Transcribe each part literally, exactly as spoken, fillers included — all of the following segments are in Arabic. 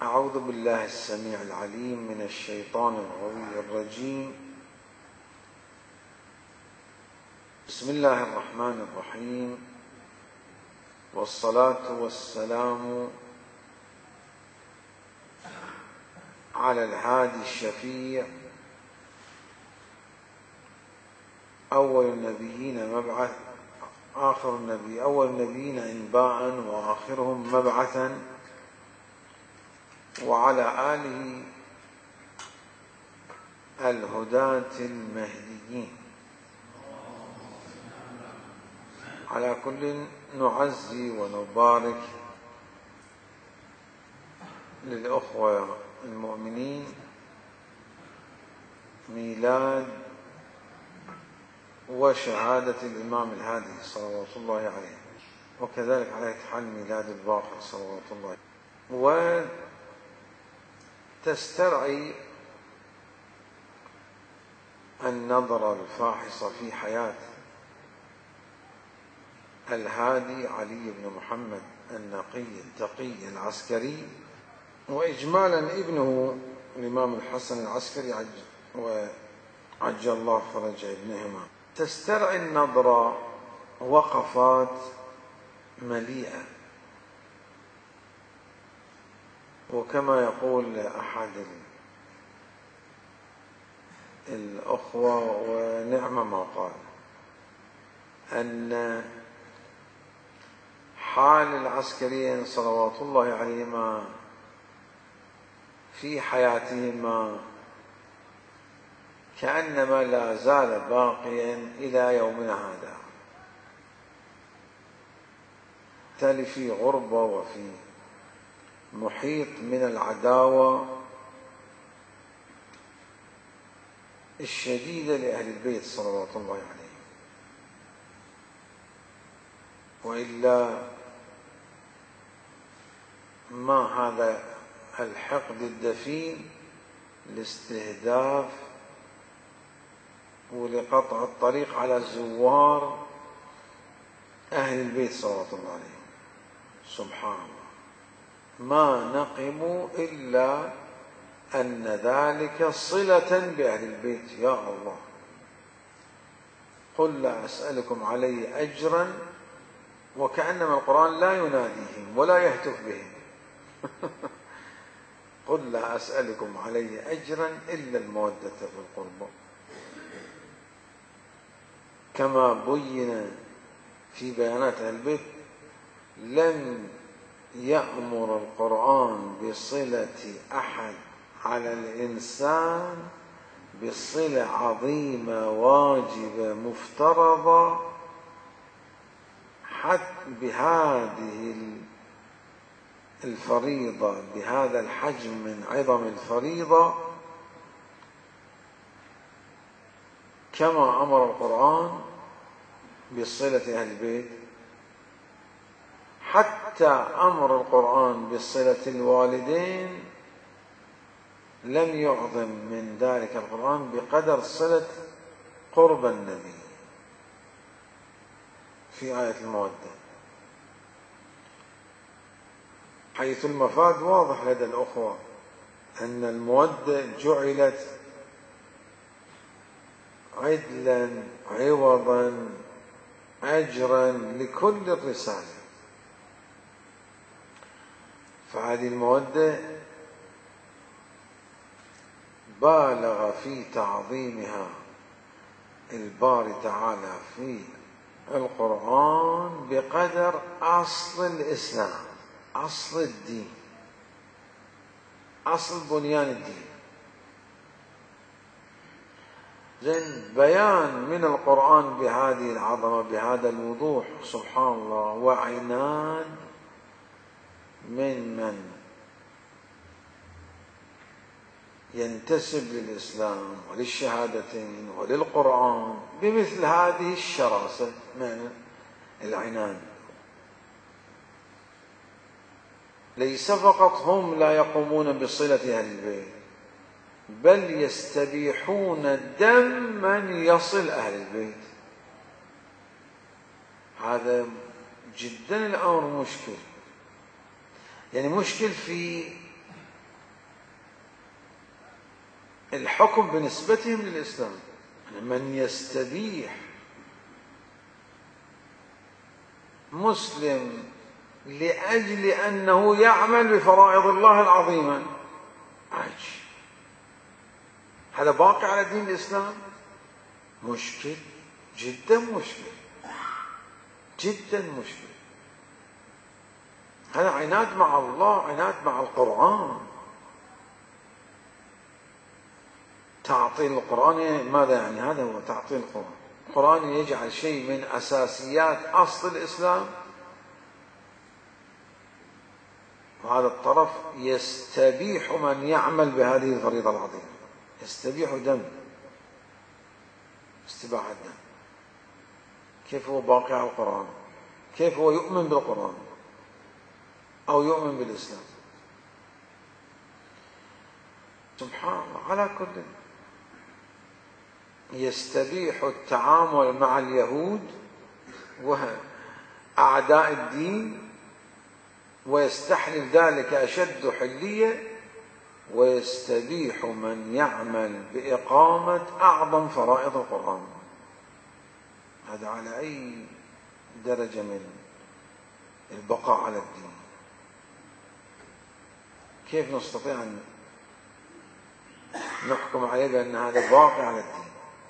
أعوذ بالله السميع العليم من الشيطان الغوي الرجيم. بسم الله الرحمن الرحيم، والصلاة والسلام على الهادي الشفيع أول النبيين مبعث آخر النبي أول النبيين إنباء وآخرهم مبعثا، وعلى آله الهداة المهديين. على كل نعزي ونبارك للأخوة المؤمنين ميلاد وشهادة الإمام الهادي صلوات الله عليه، وكذلك على حال ميلاد الباقر صلوات الله عليه. وتسترعي النظرة الفاحصة في حياة الهادي علي بن محمد النقي التقي العسكري، وإجمالا ابنه الإمام الحسن العسكري وعجل الله فرج ابنهما. تسترعي النظرة وقفات مليئة، وكما يقول أحد الأخوة ونعم ما قال، أن حال العسكريين صلوات الله عليهما في حياتهما كأنما لا زال باقيا إلى يومنا هذا، بالتالي في غربة وفي محيط من العداوة الشديدة لأهل البيت صلوات الله عليهم. وإلا ما هذا الحقد الدفين لاستهداف ولقطع الطريق على زوار أهل البيت صلوات الله عليهم. سبحان الله، ما نقموا إلا أن ذلك صلة بأهل البيت. يا الله، قل لا أسألكم عليه أجرا، وكأنما القرآن لا يناديهم ولا يهتف بهم. قل لا أسألكم عليه أجرا إلا المودة في القربى، كما بين في بيانات أهل البيت. لم يأمر القرآن بصلة أحد على الإنسان بصلة عظيمة واجبة مفترضة حتى بهذه الفريضة، بهذا الحجم من عظم الفريضة، كما أمر القرآن بصلة أهل البيت. حتى أمر القرآن بصلة الوالدين لم يعظم من ذلك القرآن بقدر صلة قرب النبي في آية المودة، حيث المفاد واضح لدى الأخوة أن المودة جعلت عدلا عوضا أجرا لكل الرسالة. فهذه المودة بالغ في تعظيمها الباري تعالى في القرآن بقدر أصل الإسلام، أصل الدين، أصل بنيان الدين. زين بيان من القرآن بهذه العظمة بهذا الوضوح، سبحان الله، وعناد من من ينتسب للإسلام وللشهادتين وللقرآن بمثل هذه الشراسة من العنان. ليس فقط هم لا يقومون بصلة أهل البيت، بل يستبيحون دم من يصل أهل البيت. هذا جدا الأمر مشكل، يعني مشكل في الحكم بنسبتهم للإسلام. من يستبيح مسلم لأجل أنه يعمل بفرائض الله العظيمة عايش، هذا باقي على دين الإسلام؟ مشكل، جدا مشكل، جدا مشكل. هذا عناد مع الله، عناد مع القرآن. تعطيل القرآن ماذا يعني؟ هذا هو تعطيل القرآن. القرآن يجعل شيء من أساسيات أصل الإسلام، وهذا الطرف يستبيح من يعمل بهذه الفريضة العظيمة، يستبيح دم، استباحة الدم. كيف هو باقي على القرآن؟ كيف هو يؤمن بالقرآن أو يؤمن بالإسلام؟ سبحان الله. على كل يستبيح التعامل مع اليهود وأعداء الدين، ويستحلل ذلك أشد حلية، ويستبيح من يعمل بإقامة أعظم فرائض القرآن. هذا على أي درجة من البقاء على الدين؟ كيف نستطيع أن نحكم عليه بأن هذا باقي على الدين،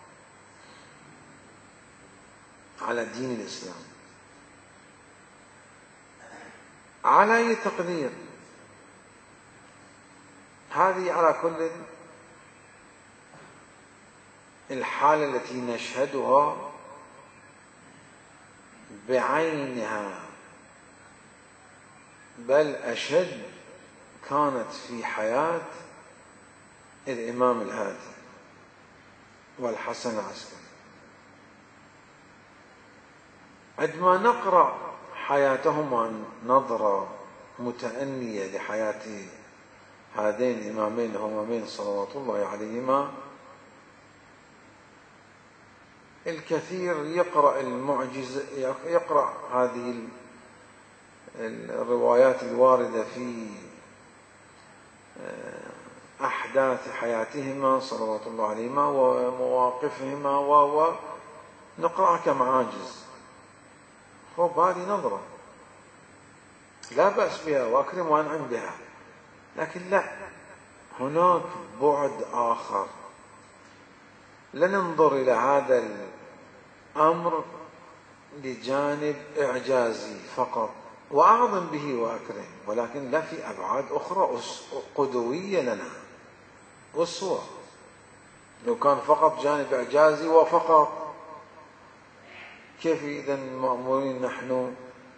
على دين الإسلام؟ على أي تقدير؟ هذه على كل الحالة التي نشهدها بعينها، بل أشد كانت في حياة الإمام الهادي والحسن العسكري. عندما نقرأ حياتهما نظرة متأنية لحياة هذين الإمامين الهمامين صلوات الله عليهما، الكثير يقرأ المعجزة، يقرأ هذه الروايات الواردة في أحداث حياتهما صلوات الله عليهما ومواقفهما، ونقرأها كمعاجز. خب هذه نظرة لا بأس بها وأكرم وأنعم بها، لكن لا، هناك بعد آخر. لننظر إلى هذا الأمر لجانب إعجازي فقط وأعظم به وأكرم، ولكن لا، في أبعاد أخرى قدوية لنا، أسوة. لو كان فقط جانب إعجازي وفقط، كيف إذن مأمورين نحن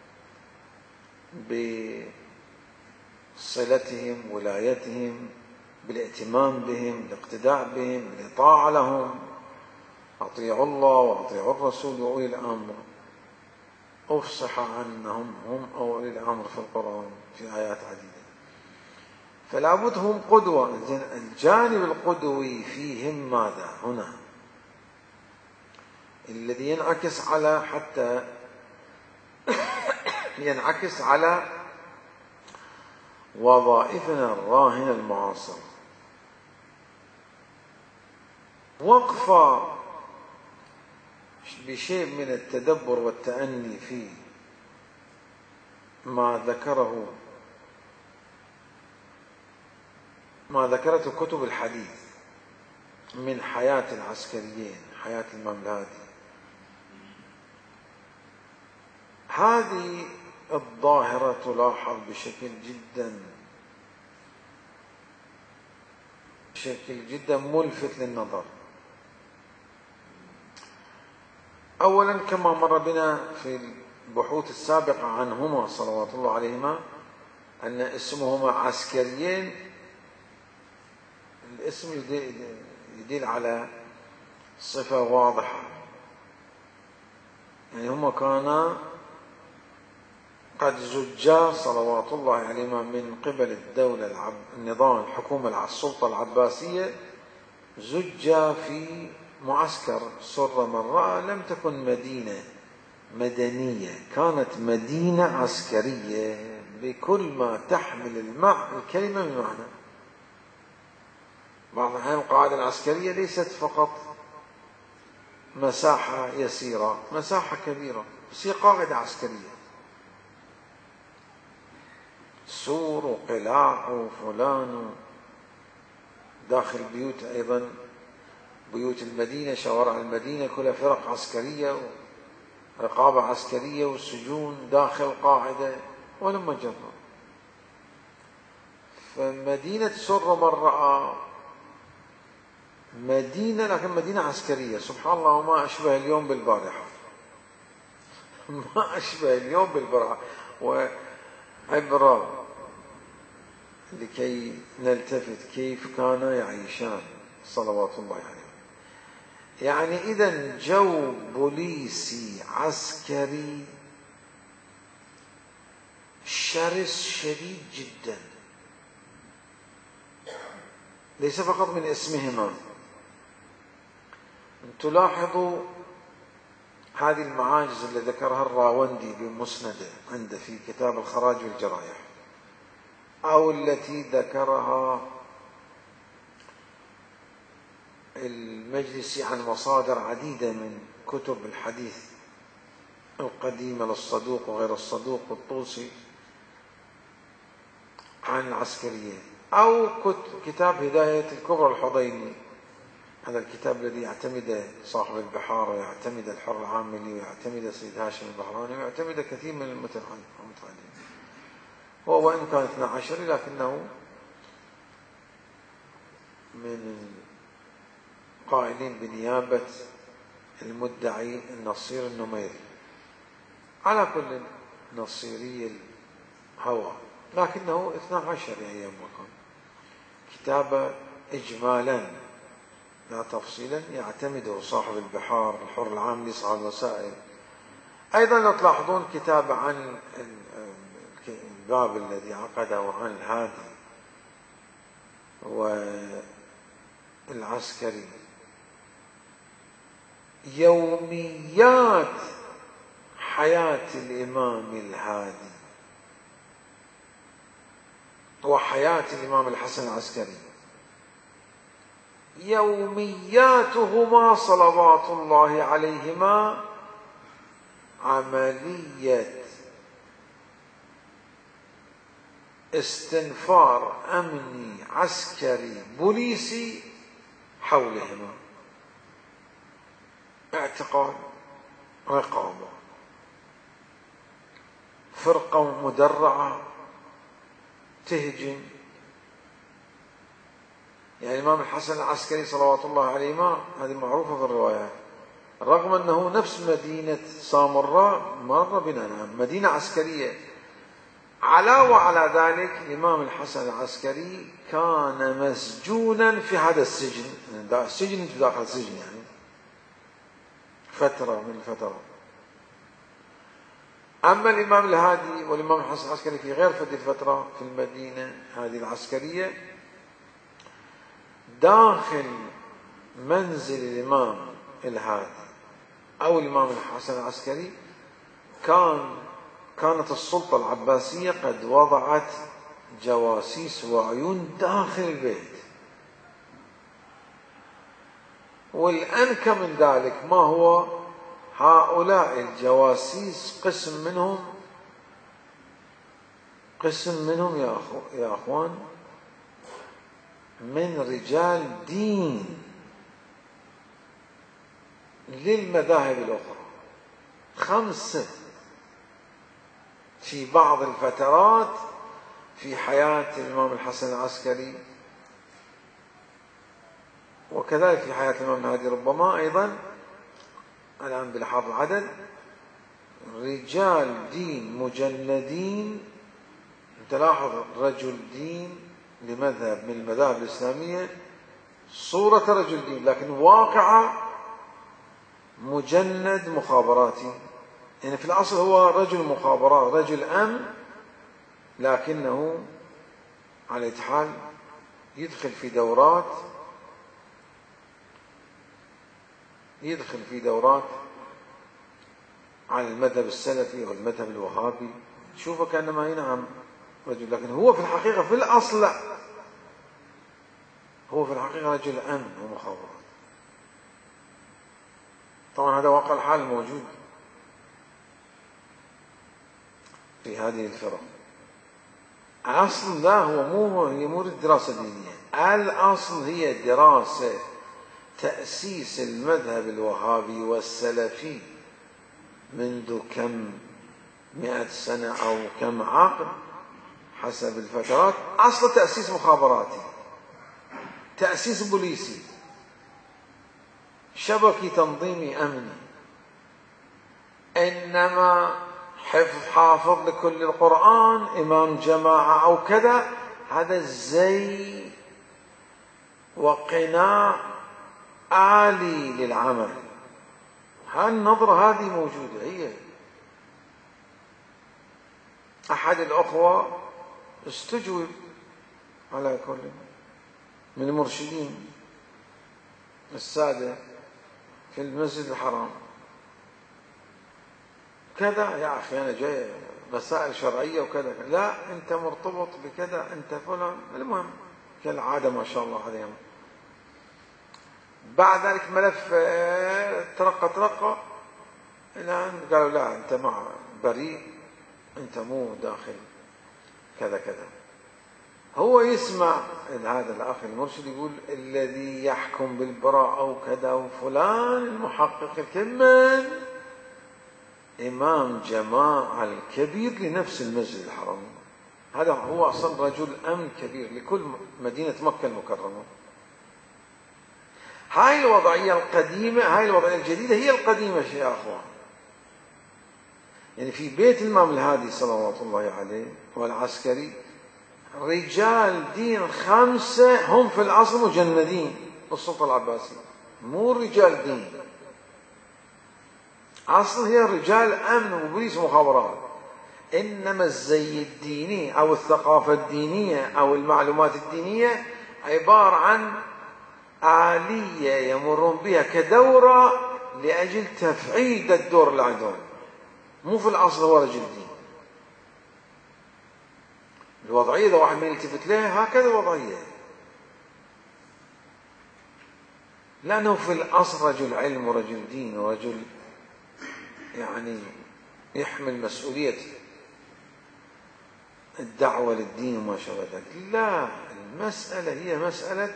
بصلتهم، ولايتهم، بالائتمام بهم، الاقتداء بهم، الإطاعة لهم، أطيعوا الله وأطيعوا الرسول وأولي الأمر، أفصح عنهم هم أولي الأمر في القرآن في آيات عديدة. فلا بد هم قدوة. الجانب القدوي فيهم ماذا هنا؟ الذي ينعكس على حتى ينعكس على وظائفنا الراهنة المعاصرة. وقفة بشيء من التدبر والتأني في ما ذكره ما ذكرته كتب الحديث من حياة العسكريين، حياة الإمام الهادي. هذه الظاهرة تلاحظ بشكل جدا بشكل جدا ملفت للنظر. أولا، كما مر بنا في البحوث السابقة عنهما صلوات الله عليهما، أن اسمهما عسكريين، الاسم يدل على صفة واضحة، يعني هما كانا قد زجا صلوات الله عليهما من قبل الدولة العب... النظام الحكومة السلطة العباسية، زجا في معسكر سر مرة لم تكن مدينة مدنية، كانت مدينة عسكرية بكل ما تحمل المع... الكلمة من معنى. بعض الأحيان القاعدة العسكرية ليست فقط مساحة يسيرة، مساحة كبيرة، بس هي قاعدة عسكرية، سور وقلاع وفلان، داخل بيوت أيضا، بيوت المدينة، شوارع المدينة كلها فرق عسكرية ورقابة عسكرية وسجون داخل قاعدة، ولما جرب. فمدينة سر من رأى مدينة، لكن مدينة عسكرية، سبحان الله، وما أشبه اليوم بالبارحة ما أشبه اليوم بالبارحة. وعبرة لكي نلتفت كيف كانوا يعيشان صلوات الله عليه. يعني إذن جو بوليسي عسكري شرس شديد جدا، ليس فقط من اسمهما. تلاحظوا هذه المعاجز اللي ذكرها الراوندي بمسنده عنده في كتاب الخراج والجرايح، أو التي ذكرها المجلسي عن مصادر عديدة من كتب الحديث القديمة للصدوق وغير الصدوق والطوسي عن العسكريين، أو كتاب هداية الكبرى الحضيني، هذا الكتاب الذي يعتمد صاحب البحار ويعتمد الحر العاملي ويعتمد سيد هاشم البحراني ويعتمد كثير من المتعلمين. هو وإن كان اثنا عشر لكنه من قائلين بنيابة المدعي النصير النميري، على كل نصيري الهوى، لكنه اثنا عشر أيام وكان كتاب إجمالا لا تفصيلا يعتمده صاحب البحار الحر العاملي صاحب الوسائل. أيضا لو تلاحظون كتاب عن الباب الذي عقده عن الهادي والعسكري، يوميات حياة الإمام الهادي وحياة الإمام الحسن العسكري، يومياتهما صلوات الله عليهما عملية استنفار أمني عسكري بوليسي حولهما، اعتقال، رقابة، فرقة مدرعة تهجم. يعني الإمام الحسن العسكري صلوات الله عليه ما هذه معروفة في الروايات، رغم أنه نفس مدينة سامراء مر بنا، نعم مدينة عسكرية، علاوة على ذلك الإمام الحسن العسكري كان مسجونا في هذا السجن، السجن في داخل السجن، يعني فترة من الفترات. أما الإمام الهادي والإمام الحسن العسكري في غير هذه الفترة في المدينة هذه العسكرية، داخل منزل الإمام الهادي أو الإمام الحسن العسكري كان كانت السلطة العباسية قد وضعت جواسيس وعيون داخل البيت. والأنكى من ذلك ما هو، هؤلاء الجواسيس قسم منهم قسم منهم يا أخو يا أخوان من رجال دين للمذاهب الأخرى، خمسة في بعض الفترات في حياة الإمام الحسن العسكري، وكذلك في حياة الإمام الهادي ربما أيضا الآن بلحاظ العدد، رجال دين مجندين. تلاحظ رجل دين لمذهب من المذاهب الإسلامية، صورة رجل دين لكن واقعة مجند مخابراتي، يعني في الأصل هو رجل مخابرات رجل أمن، لكنه على أي حال يدخل في دورات يدخل في دورات عن المذهب السلفي والمذهب الوهابي، شوفه كأنما ينعم رجل، لكن هو في الحقيقة في الأصل لا، هو في الحقيقة رجل أمن ومخابرات. طبعا هذا واقع الحال موجود في هذه الفرق. أصل لا هو مو هي مو الدراسة الدينية، الأصل هي دراسة تأسيس المذهب الوهابي والسلفي منذ كم مئة سنة أو كم عقد حسب الفترات. أصل تأسيس مخابراتي، تأسيس بوليسي، شبكي تنظيمي أمني. إنما حفظ حافظ لكل القرآن، إمام جماعة أو كذا، هذا زي وقناع عالي للعمل. هالنظرة هذه موجودة. هي أحد الأخوة استجوب على كل من المرشدين السادة في المسجد الحرام، كذا يا أخي أنا جاي مسائل شرعية وكذا، لا أنت مرتبط بكذا، أنت فلان. المهم كالعادة ما شاء الله عليهم. بعد ذلك ملف ترقى ترقى الآن قالوا لا أنت مع بريء، أنت مو داخل كذا كذا. هو يسمع هذا الأخ المرشد يقول الذي يحكم بالبراءة أو كذا وفلان المحقق الكمل إمام جماعة الكبير لنفس المسجد الحرام. هذا هو أصلا رجل أمن كبير لكل مدينة مكة المكرمة. هاي الوضعية القديمة، هاي الوضعية الجديدة هي القديمة يا أخوان. يعني في بيت الإمام الهادي صلوات الله عليه والعسكري رجال دين خمسة هم في الأصل مجندين بالسلطة العباسية، مو رجال دين. أصل هي رجال أمن وبوليس ومخابرات. إنما الزي الديني أو الثقافة الدينية أو المعلومات الدينية عبارة عن آلية يمرون بها كدورة لأجل تفعيل الدور اللي عندهم، مو في الأصل هو رجل دين. الوضعية إذا واحد ما يلتفت لها هكذا وضعية، لأنه في الأصل رجل علم ورجل دين ورجل يعني يحمل مسؤولية الدعوة للدين وما شابه ذلك. لا، المسألة هي مسألة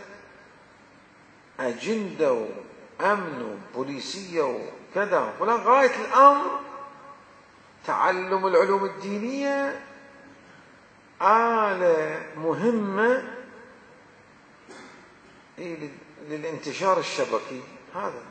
أجندة وأمن وبوليسية وكذا، ولا غاية الأمر تعلم العلوم الدينية آلة مهمة للانتشار الشبكي هذا.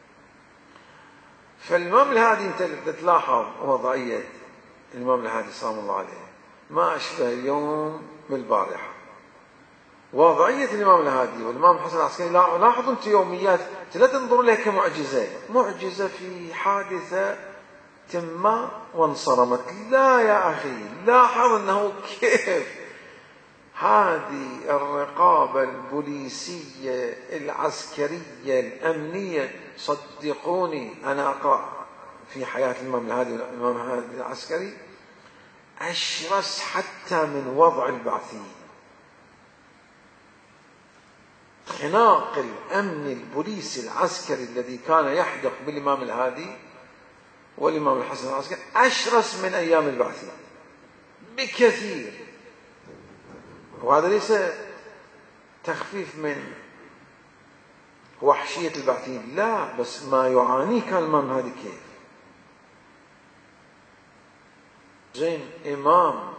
فالإمام الهادي أنت تلاحظ وضعية الإمام الهادي سلام الله عليه ما أشبه اليوم بالبارحة. وضعية الإمام الهادي والإمام الحسن العسكري لاحظوا أنت يوميات لا تنظروا لها كمعجزة، معجزة في حادثة تم وانصرمت. لا يا أخي، لاحظ أنه كيف هذه الرقابة البوليسية العسكرية الأمنية. صدقوني أنا أقرأ في حياة الإمام الهادي والإمام الهادي العسكري أشرس حتى من وضع البعثيين. خناق الأمن البوليسي العسكري الذي كان يحدق بالإمام الهادي والإمام الحسن العسكري أشرس من أيام البعثيين بكثير. وهذا ليس تخفيف من وحشية البعثيين، لا، بس ما يعانيه كان الإمام الهادي كيف. زين إمام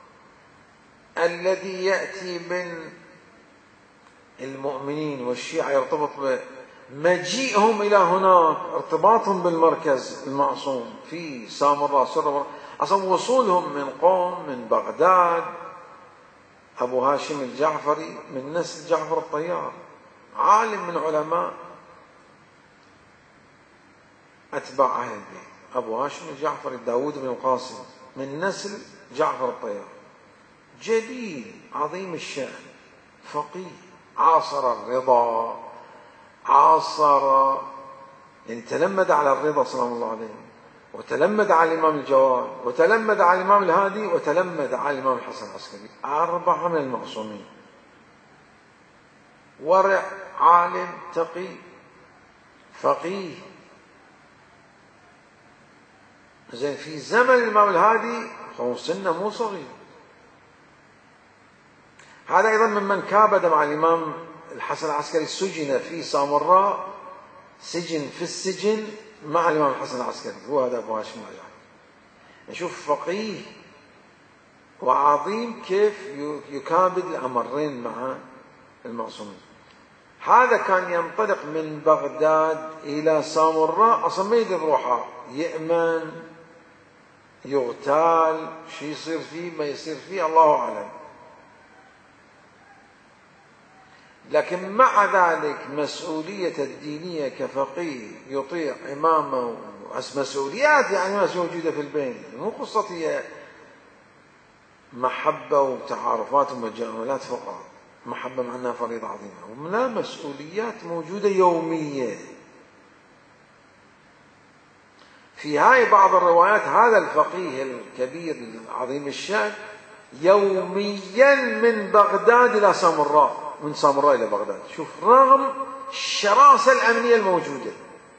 الذي يأتي من المؤمنين والشيعة يرتبط بمجيئهم إلى هناك، ارتباطهم بالمركز المعصوم في سامراء سر، أصلا وصولهم من قوم من بغداد. أبو هاشم الجعفري من نسل جعفر الطيار، عالم من علماء أتباع أهل البيت. أبو هاشم الجعفري داود بن القاسم من نسل جعفر الطيار، جليل عظيم الشأن، فقيه، عاصر الرضا، عاصر يعني تلمد على الرضا سلام الله عليه، وتلمد على الإمام الجواد، وتلمد على الإمام الهادي، وتلمد على الإمام الحسن العسكري، أربعة من المعصومين. ورع، عالم، تقي، فقيه. زين في زمن الإمام الهادي هو سنه مو صغير. هذا أيضا ممن كابد مع الإمام الحسن العسكري، سجن في سامراء، سجن في السجن مع الإمام الحسن العسكري، هو هذا أبو هاشم العجعفري. نشوف فقيه وعظيم كيف يكابد الأمرين مع المعصومين. هذا كان ينطلق من بغداد إلى سامراء، أصلا ما يدري روحه، يأمن، يغتال، شو يصير فيه ما يصير فيه الله أعلم. لكن مع ذلك مسؤولية الدينية كفقيه يطيع إمامه، مسؤوليات يعني ما موجودة في البين، مو قصة هي محبة وتعارفات ومجاملات فقط. محبة معناها فريضة عظيمة، ومنها مسؤوليات موجودة يومية. في هاي بعض الروايات هذا الفقيه الكبير العظيم الشأن يوميا من بغداد إلى سامراء، من سامراء إلى بغداد. شوف رغم الشراسة الأمنية الموجودة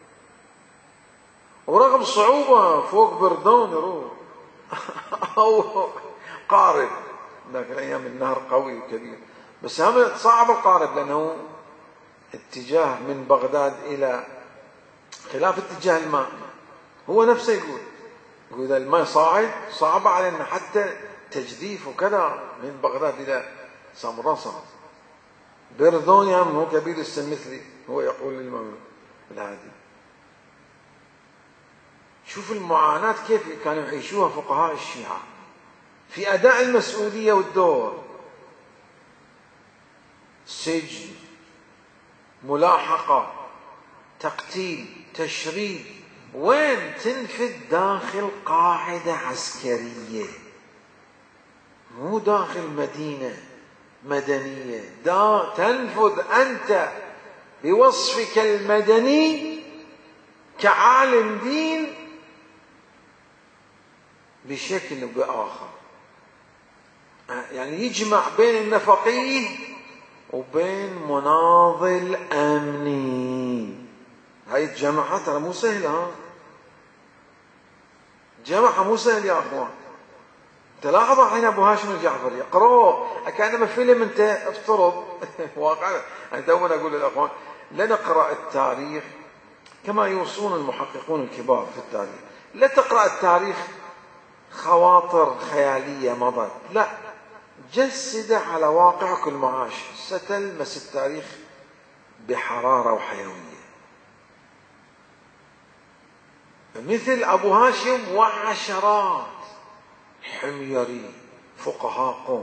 ورغم صعوبة، فوق بردون يروح أو قارب، ذاك الأيام النهر قوي وكبير، بس هم صعب القارب لأنه اتجاه من بغداد إلى خلاف اتجاه الماء. هو نفسه يقول يقول إذا الماء صاعد صعب علينا حتى تجديف وكذا من بغداد إلى سامراء صعب. بردون يا هو كبير السن مثلي، هو يقول للإمام الهادي. شوف المعاناة كيف كانوا يعيشوها فقهاء الشيعة في أداء المسؤولية والدور. سجن، ملاحقة، تقتيل، تشريد، وين تنفذ داخل قاعدة عسكرية، مو داخل مدينة مدنية. دا تنفذ أنت بوصفك المدني كعالم دين بشكل بآخر، يعني يجمع بين النفقيه وبين مناضل أمني. هاي الجماعة ترى مو سهلة، جماعة مو سهل يا أخوان. تلاحظ الحين أبو هاشم الجعفري اقرأوه كأنما فيلم. أنت افترض واقعا، أنا دوما أقول للأخوان لا نقرأ التاريخ كما يوصون المحققون الكبار في التاريخ. لا تقرأ التاريخ خواطر خيالية مضت، لا، جسده على واقعك المعاش، ستلمس التاريخ بحرارة وحيوية. مثل أبو هاشم وعشرات حميري فقهاء قوم،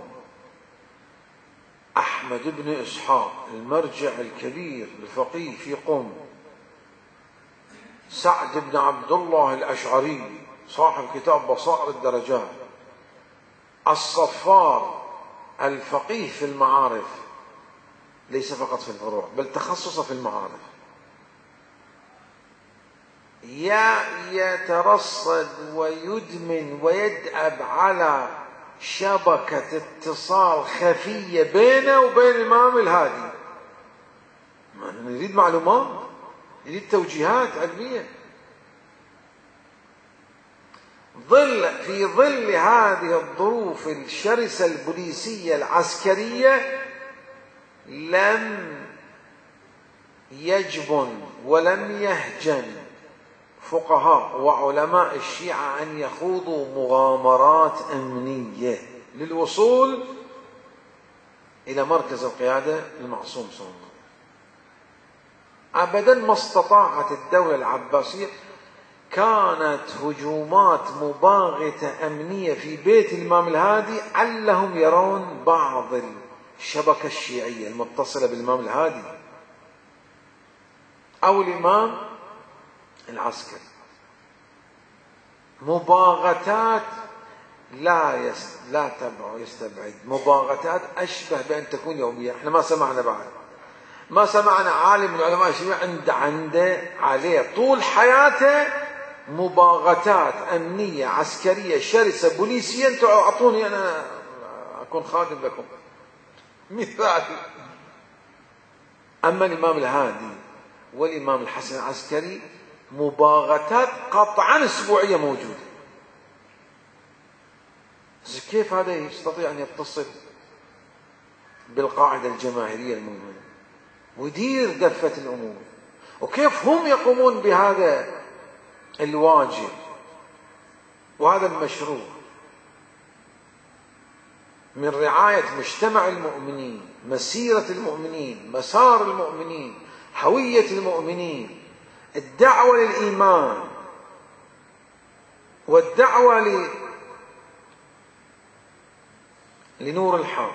أحمد بن إسحاق المرجع الكبير الفقيه في قوم، سعد بن عبد الله الأشعري صاحب كتاب بصائر الدرجات، الصفار الفقيه في المعارف، ليس فقط في الفروع بل تخصص في المعارف، يترصد ويدمن ويدأب على شبكة اتصال خفية بينه وبين الإمام الهادي. نريد معلومات، نريد توجيهات علمية. ظل في ظل هذه الظروف الشرسة البوليسية العسكرية لم يجبن ولم يهجن فقهاء وعلماء الشيعة أن يخوضوا مغامرات أمنية للوصول إلى مركز القيادة المعصوم صلى الله عليه وسلم. أبدا ما استطاعت الدولة العباسية، كانت هجومات مباغتة أمنية في بيت الإمام الهادي علهم يرون بعض الشبكة الشيعية المتصلة بالإمام الهادي أو الإمام العسكري. مباغتات لا يس... لا تبع يستبعد، مباغتات أشبه بأن تكون يومية. احنا ما سمعنا بعد، ما سمعنا عالم من علماء الشيعة عنده عنده عليه طول حياته مباغتات أمنية عسكرية شرسة بوليسية. انتوا أعطوني أنا أكون خادم لكم مثال. أما الإمام الهادي والإمام الحسن العسكري مباغتات قطعا أسبوعية موجودة. كيف هذا يستطيع أن يتصل بالقاعدة الجماهيرية المهمة ويدير دفة الأمور؟ وكيف هم يقومون بهذا الواجب وهذا المشروع من رعاية مجتمع المؤمنين، مسيرة المؤمنين، مسار المؤمنين، هوية المؤمنين، الدعوة للإيمان والدعوة ل... لنور الحق.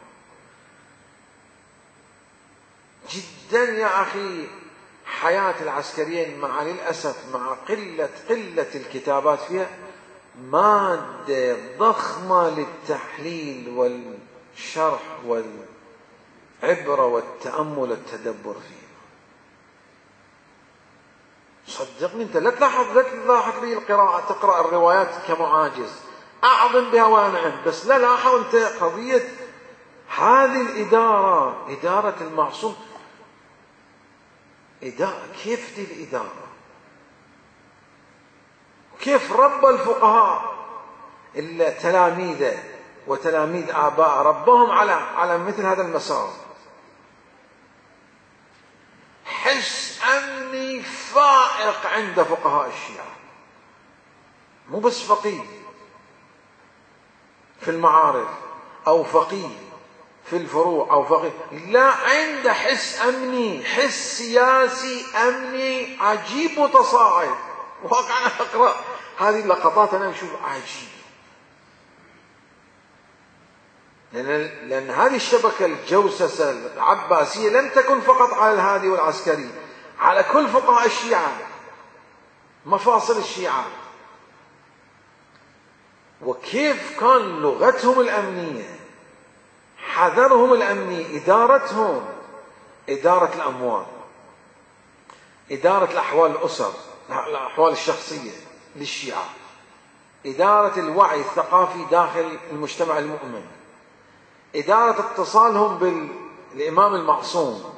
جدا يا أخي حياة العسكريين مع للأسف مع قلة قلة الكتابات فيها مادة ضخمة للتحليل والشرح والعبرة والتأمل والتدبر فيها. صدقني أنت لا تلاحظ لا تلاحظ لي القراءة تقرأ الروايات كمعاجز، أعظم بها وأنعم، بس لا لاحظ أنت قضية هذه الإدارة، إدارة المعصوم، إدارة كيف دي الإدارة؟ كيف رب الفقهاء التلاميذ وتلاميذ آباء ربهم على على مثل هذا المسار. حس أمني فائق عند فقهاء الشيعة، مو بس فقيه في المعارف أو فقيه في الفروع أو فقيه، لا، عنده حس أمني، حس سياسي أمني عجيب متصاعد. واقعا أقرأ هذه اللقطات أنا أشوف عجيب، لأن, لأن هذه الشبكة الجوسسة العباسية لم تكن فقط على الهادي والعسكري، على كل فقهاء الشيعة، مفاصل الشيعة، وكيف كان لغتهم الأمنية، حذرهم الأمني، إدارتهم، إدارة الأموال، إدارة الأحوال الأسر، الأحوال الشخصية للشيعة، إدارة الوعي الثقافي داخل المجتمع المؤمن، إدارة اتصالهم بالإمام المعصوم.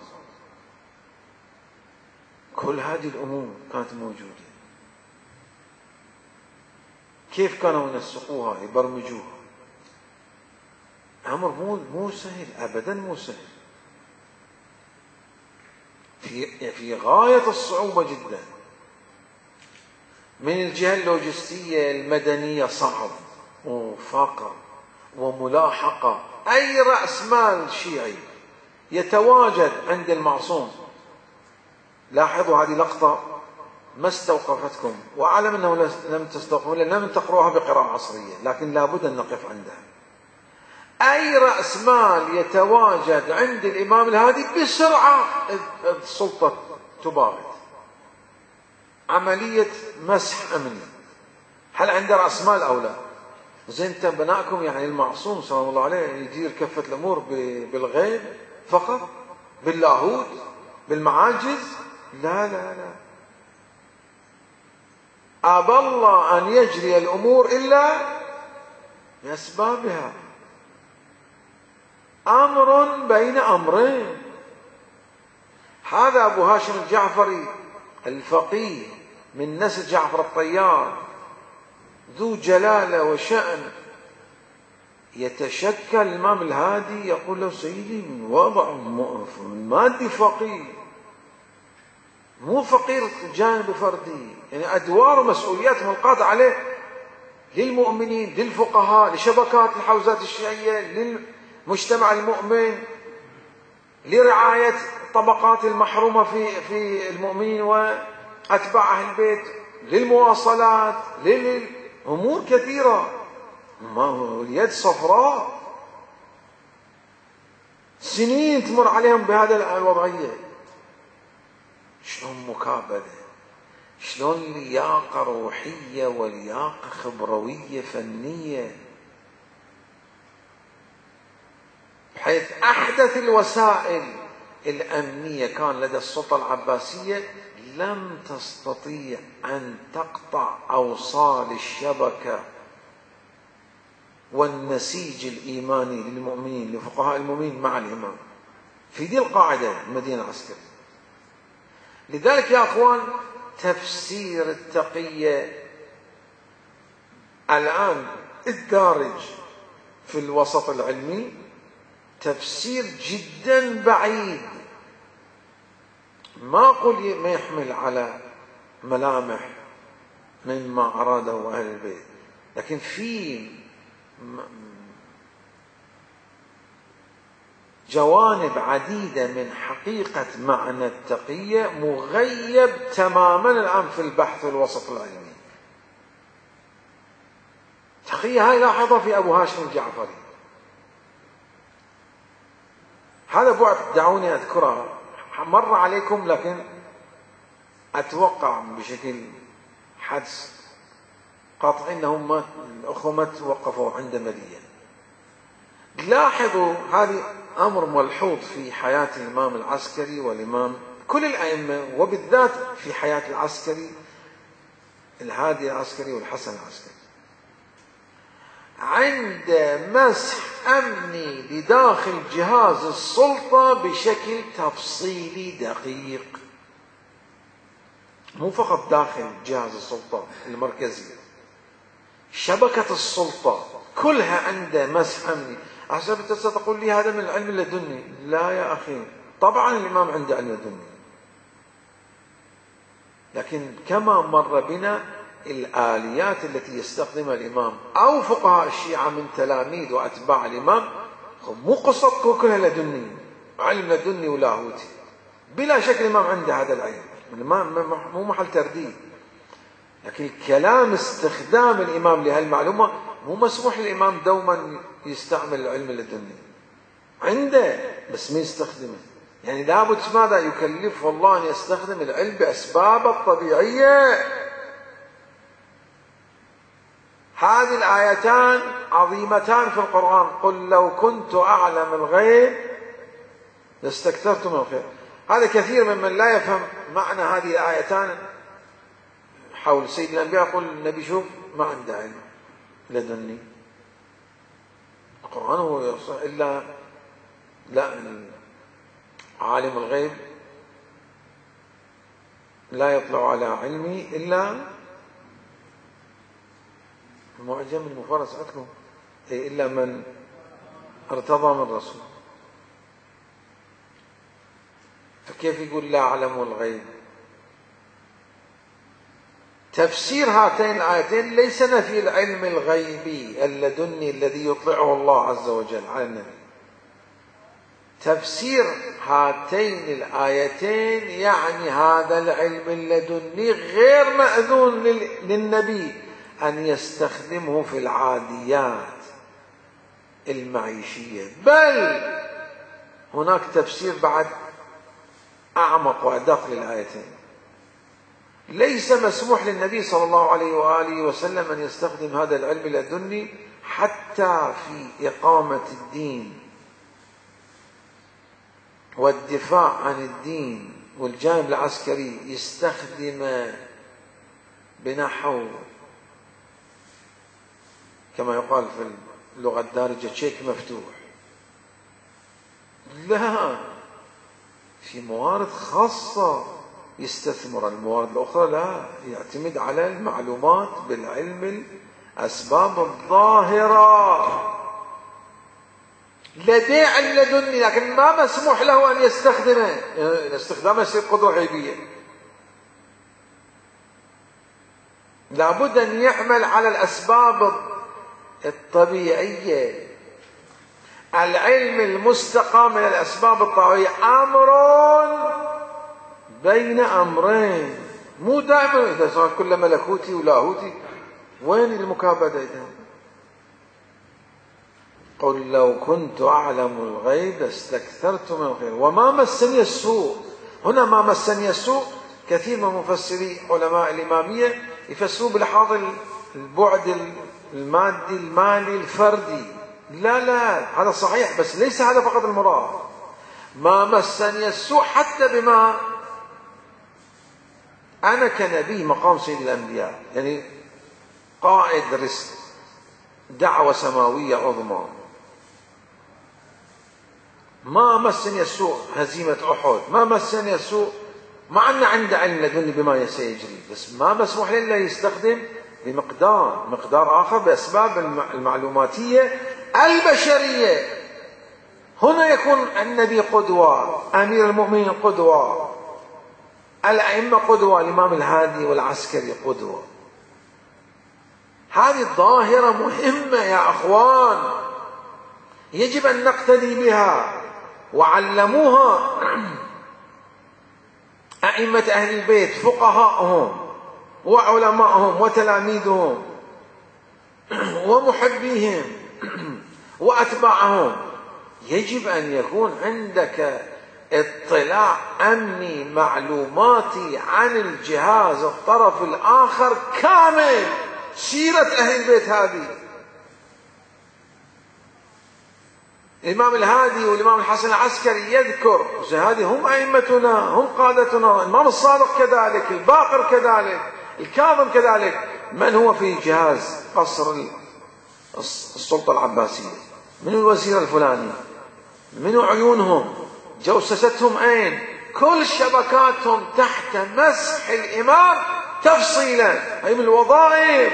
كل هذه الأمور كانت موجودة. كيف كانوا ينسقوها يبرمجوها؟ أمر مو مو سهل أبدا، مو سهل، في في غاية الصعوبة جدا. من الجهة اللوجستية المدنية صعب وفقر وملاحقة. أي رأس مال شيعي يتواجد عند المعصوم، لاحظوا هذه لقطة ما استوقفتكم، وأعلم أنه لم تستوقفوا لأن لم تقرأها بقراءة عصرية، لكن لابد أن نقف عندها. أي رأس مال يتواجد عند الإمام الهادي بسرعة السلطة تباغت، عملية مسح أمني. هل عنده رأس مال أو لا؟ زين انت بناءكم يعني المعصوم صلى الله عليه يدير كفة الأمور بالغيب فقط، باللاهوت، بالمعاجز؟ لا لا لا، أبى الله أن يجري الأمور إلا بأسبابها. أمر بين أمرين. هذا أبو هاشم الجعفري الفقيه من نسل جعفر الطيار، ذو جلالة وشأن، يتشكل الإمام الهادي يقول له سيدي من وضع من مادي فقيه، مو فقير جانب فردي، يعني أدوار ومسؤوليات ملقاة عليه للمؤمنين، للفقهاء، لشبكات الحوزات الشيعية، للمجتمع المؤمن، لرعاية الطبقات المحرومة في في المؤمنين وأتباع أهل البيت، للمواصلات، للأمور كثيرة. ما هو اليد صفراء، سنين تمر عليهم بهذا الوضعية. شلون مكابدة، شلون لياقة روحية ولياقة خبروية فنية، بحيث أحدث الوسائل الأمنية كان لدى السلطة العباسية لم تستطيع أن تقطع أوصال الشبكة والنسيج الإيماني للمؤمنين، لفقهاء المؤمنين مع الإمام في دي القاعدة المدينة العسكرية. لذلك يا أخوان تفسير التقية الآن الدارج في الوسط العلمي تفسير جدا بعيد، ما أقول ما يحمل على ملامح مما أراده أهل البيت، لكن في جوانب عديدة من حقيقة معنى التقية مغيب تماما الآن في البحث الوسط العلمي. التقية هاي لاحظها في أبو هاشم الجعفري، هذا بعد دعوني أذكرها، مر عليكم لكن أتوقع بشكل حدس قاطع أنهم الأخوة ما توقفوا عند مليا. لاحظوا هذه أمر ملحوظ في حياة الإمام العسكري والإمام كل الأئمة، وبالذات في حياة العسكري الهادي العسكري والحسن العسكري. عند مسح أمني لداخل جهاز السلطة بشكل تفصيلي دقيق، مو فقط داخل جهاز السلطة المركزي، شبكة السلطة كلها عنده مسح أمني. أحسب أنت ستقول لي هذا من العلم اللدني. لا يا أخي، طبعا الإمام عنده علم لدني، لكن كما مر بنا الآليات التي يستخدمها الإمام أو فقهاء الشيعة من تلاميذ وأتباع الإمام مو قصة كلها لدني، علم لدني ولاهوتي. بلا شك الإمام عنده هذا العلم، مو محل ترديد، لكن كلام استخدام الإمام لهالمعلومة مو مسموح للإمام دوما يستعمل العلم اللدني، عنده بس ما يستخدمه. يعني لابد ماذا يكلف الله أن يستخدم العلم بأسبابه الطبيعية. هذه الآيتان عظيمتان في القرآن، قل لو كنت أعلم الغيب لاستكثرت من الخير. هذا كثير ممن لا يفهم معنى هذه الآيتان حول سيد الأنبياء يقول النبي شوف ما عنده علم لدني، القرآن هو إلا لا عالم الغيب لا يطلع على علمي إلا المعجم المفرس عندكم إلا من ارتضى من رسول. فكيف يقول لا أعلم الغيب؟ تفسير هاتين الآيتين ليس نفي العلم الغيبي اللدني الذي يطلعه الله عز وجل على النبي. تفسير هاتين الآيتين يعني هذا العلم اللدني غير مأذون للنبي أن يستخدمه في العاديات المعيشية، بل هناك تفسير بعد أعمق وأدق للآيتين. ليس مسموح للنبي صلى الله عليه وآله وسلم أن يستخدم هذا العلم اللدني حتى في إقامة الدين والدفاع عن الدين والجانب العسكري، يستخدم بنحو كما يقال في اللغة الدارجة تشيك مفتوح. لا، في موارد خاصة يستثمر، الموارد الأخرى لا، يعتمد على المعلومات بالعلم الأسباب الظاهرة. لديه علم لدني لكن ما مسموح له أن يستخدمه، استخدامه يصير قدرة غيبية. لابد أن يعمل على الأسباب الطبيعية. العلم المستقى من الأسباب الطبيعية أمر بين أمرين، مو دائما إذا صار كل ملكوتي ولاهوتي. وين المكابدة إذا؟ قل لو كنت أعلم الغيب استكثرت من الخير وما مسني السوء. هنا ما مسني السوء كثير من مفسري علماء الإمامية يفسرون بلحاظ البعد المادي المالي الفردي. لا لا، هذا صحيح بس ليس هذا فقط المراد. ما مسني السوء حتى بما أنا كنبي مقام سيد الأنبياء، يعني قائد رسل دعوة سماوية عظمى، ما مسني السوء هزيمة أحد، ما مسني السوء، مع أن عنده علم لدني بما سيجري، بس ما مسموح له إلا يستخدم بمقدار مقدار آخر بأسباب المعلوماتية البشرية. هنا يكون النبي قدوة، أمير المؤمنين قدوة، الأئمة قدوة، الإمام الهادي والعسكري قدوة. هذه الظاهرة مهمة يا أخوان، يجب أن نقتدي بها. وعلموها أئمة أهل البيت، فقهاءهم وعلماءهم وتلاميذهم ومحبيهم وأتباعهم. يجب أن يكون عندك اطلاع أمني معلوماتي عن الجهاز الطرف الآخر كامل. سيرة أهل البيت هذه، الإمام الهادي والإمام الحسن العسكري يذكر هذه هم أئمتنا، هم قادتنا، الإمام الصادق كذلك، الباقر كذلك، الكاظم كذلك. من هو في جهاز قصر السلطة العباسية؟ من الوزير الفلاني؟ من عيونهم؟ جوسستهم أين؟ كل شبكاتهم تحت مسح الإمام تفصيلا. هي من الوظائف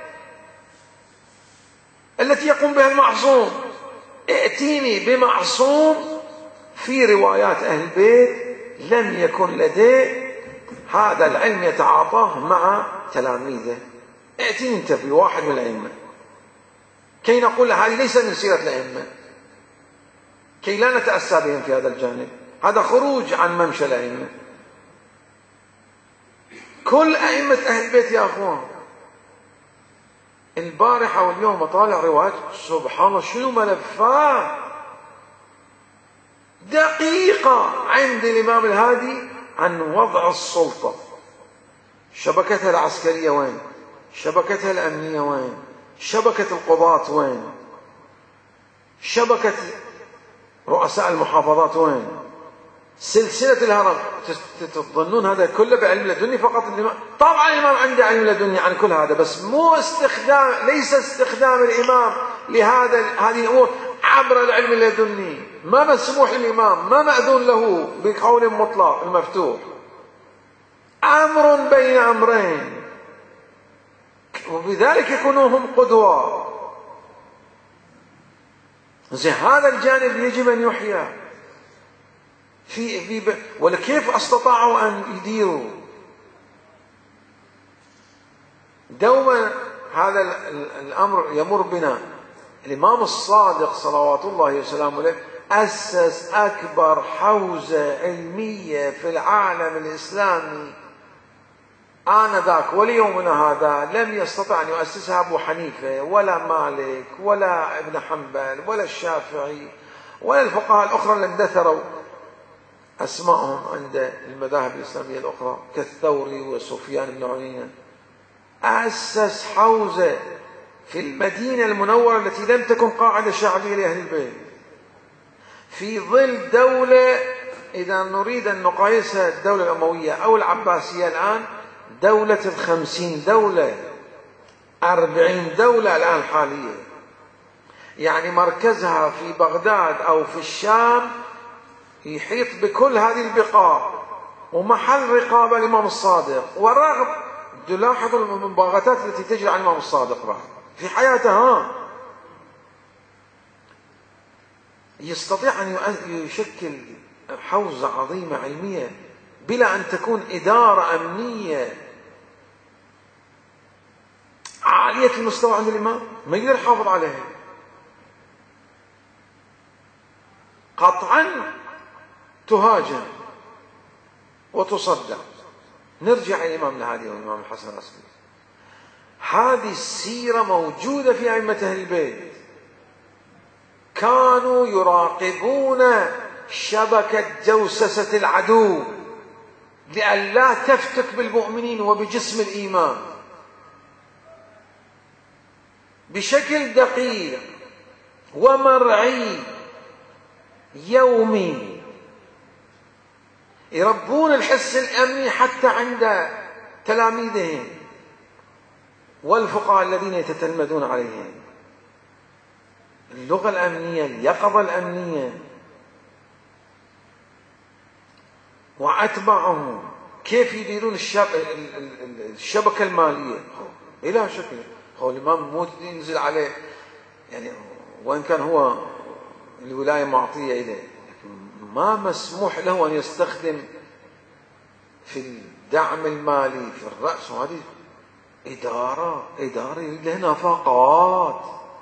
التي يقوم بها المعصوم. ائتيني بمعصوم في روايات أهل البيت لم يكن لديه هذا العلم يتعاطاه مع تلاميذه. ائتيني انت بواحد من الأئمة كي نقول هذه ليس من سيرة الأئمة، كي لا نتأسى بهم في هذا الجانب. هذا خروج عن ممشى الأئمة. كل أئمة أهل البيت يا أخوان، البارحة واليوم أطالع روايات سبحان الله شنو ملفات دقيقة عند الإمام الهادي عن وضع السلطة، شبكتها العسكرية وين، شبكتها الأمنية وين، شبكة القضاة وين، شبكة رؤساء المحافظات وين، سلسلة الهرم. تظنون هذا كله بعلم لدني فقط؟ الإمام طبعا الإمام عنده علم لدني عن كل هذا، بس مو استخدام، ليس استخدام الإمام لهذا هذه الأمور عبر العلم اللدني. ما مسموح للإمام، ما مأذون له بقول مطلق المفتوح. أمر بين أمرين، وبذلك يكونوا هم قدوة. زي هذا الجانب يجب أن يحيى في في ولكيف استطاعوا أن يديروا دوما هذا الأمر يمر بنا. الإمام الصادق صلوات الله وسلامه عليه أسس أكبر حوزة علمية في العالم الإسلامي آنذاك وليومنا هذا لم يستطع أن يؤسسها أبو حنيفة ولا مالك ولا ابن حنبل ولا الشافعي ولا الفقهاء الأخرى اللي اندثروا أسمائهم عند المذاهب الإسلامية الأخرى كالثوري وسفيان بن عيينة. أسس حوزة في المدينة المنورة التي لم تكن قاعدة شعبية لأهل البيت، في ظل دولة إذا نريد أن نقايسها الدولة الأموية أو العباسية الآن دولة الخمسين دولة، أربعين دولة الآن حاليا، يعني مركزها في بغداد أو في الشام يحيط بكل هذه البقاع ومحل رقابة الإمام الصادق. ورغم تلاحظ المباغتات التي تجري عن الإمام الصادق بعد في حياتها، يستطيع أن يشكل حوزة عظيمة علمية بلا أن تكون إدارة أمنية عالية المستوى عند الإمام، ما يقدر يحافظ عليها. قطعا تهاجم وتصدع. نرجع إلى الإمام الهادي والإمام الحسن العسكري. هذه السيرة موجودة في أئمة أهل البيت، كانوا يراقبون شبكة جوسسة العدو لئلا تفتك بالمؤمنين وبجسم الإيمان بشكل دقيق ومرعي يومي. يربون الحس الأمني حتى عند تلاميذهم والفقهاء الذين يتتلمذون عليهم. اللغة الأمنية، اليقظة الأمنية وأتباعهم كيف يديرون الشبكة المالية إلى شكل. هو الإمام مو ينزل عليه يعني، وإن كان هو الولاية معطية إليه، ما مسموح له أن يستخدم في الدعم المالي في الرأس. وهذه إدارة إدارة لها نفقات،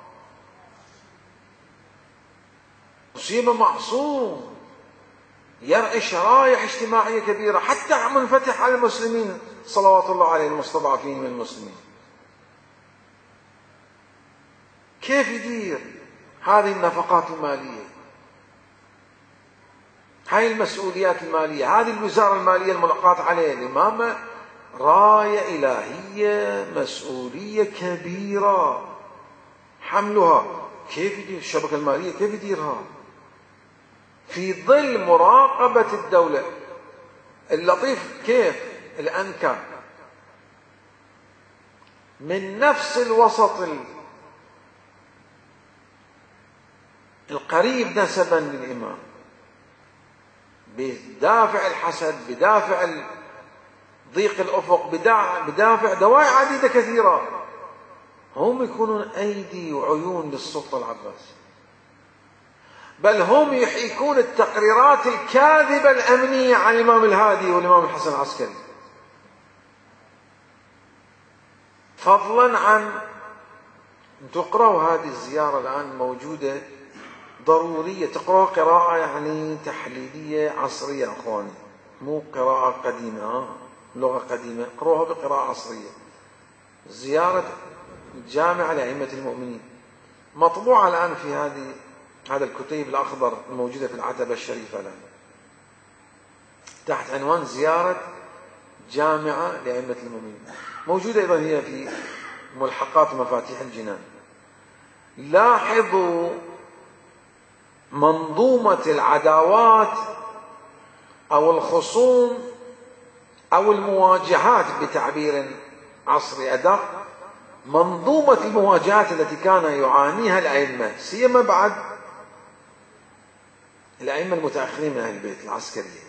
مصيبة معصوم، يرعي شرائح اجتماعية كبيرة، حتى منفتح على المسلمين صلوات الله عليه المستضعفين من المسلمين. كيف يدير هذه النفقات المالية، هاي المسؤوليات المالية، هذه الوزارة المالية الملقاة عليه الإمامة راية إلهية، مسؤولية كبيرة حملها. كيف يدير الشبكة المالية؟ كيف يديرها في ظل مراقبة الدولة؟ اللطيف كيف الأنكى من نفس الوسط القريب نسبا للإمام، بدافع الحسد، بدافع ضيق الأفق، بدافع دواعي عديدة كثيرة، هم يكونون أيدي وعيون للسلطة العباسية، بل هم يحيكون التقريرات الكاذبة الأمنية عن الإمام الهادي والإمام الحسن العسكري، فضلا عن تقرأوا هذه الزيارة الآن موجودة ضرورية، تقرأ قراءة يعني تحليلية عصرية أخواني، مو قراءة قديمة لغة قديمة، اقرأوها بقراءة عصرية. زيارة الجامعة لأئمة المؤمنين مطبوعة الآن في هذه هذا الكتيب الأخضر الموجودة في العتبة الشريفة الآن تحت عنوان زيارة جامعة لأئمة المؤمنين، موجودة أيضا هي في ملحقات مفاتيح الجنان. لاحظوا منظومة العداوات أو الخصوم أو المواجهات بتعبير عصري أدق، منظومة المواجهات التي كان يعانيها الأئمة، سيما بعد الأئمة المتأخرين من أهل البيت العسكرية،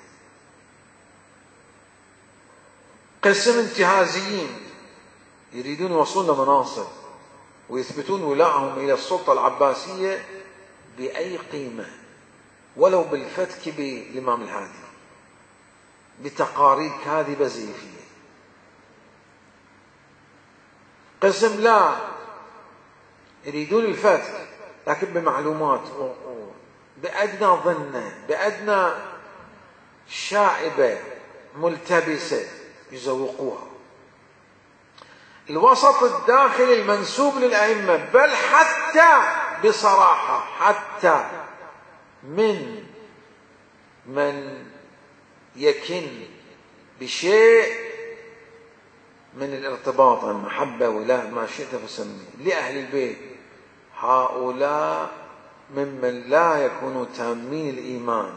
قسم انتهازيين يريدون يوصلون لمناصب ويثبتون ولاءهم إلى السلطة العباسية بأي قيمة، ولو بالفتك بالإمام الهادي بتقارير كاذبة زيفية. قسم لا يريدون الفتك لكن بمعلومات بأدنى ظنة، بأدنى شائبة ملتبسة يزوقوها. الوسط الداخلي المنسوب للأئمة، بل حتى بصراحة حتى من من يكن بشيء من الارتباط، المحبة ولا ما شئت فسميه لأهل البيت، هؤلاء ممن لا يكونوا تامين الإيمان